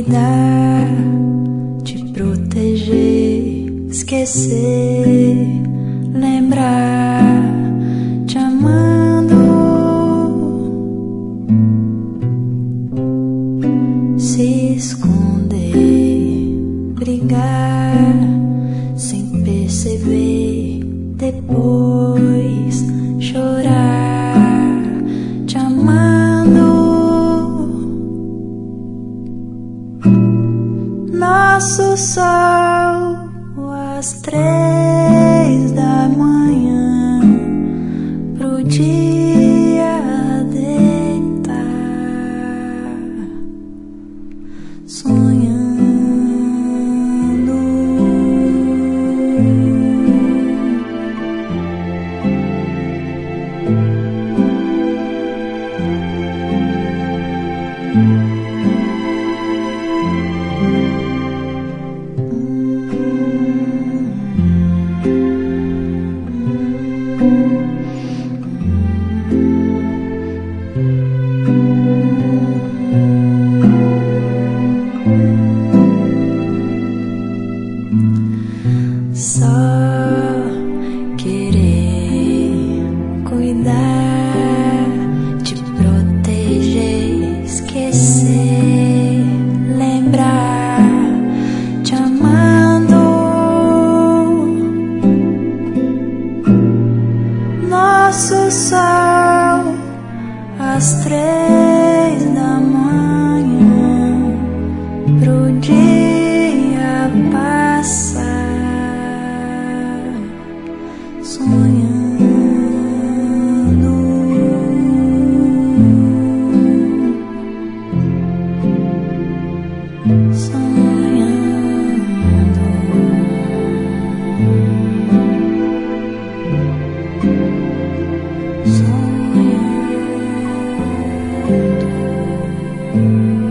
cuidar, te proteger, esquecer, lembrar, te amando, se esconder, brigar, sem perceber, depois chorar, te amando. Nosso sol às 3 da manhã, pro dia deitar, sonhando. Só querer cuidar, te proteger, esquecer, lembrar, te amando. Nosso sol às 3 da manhã, pro dia passar, sonhando. Sonhando.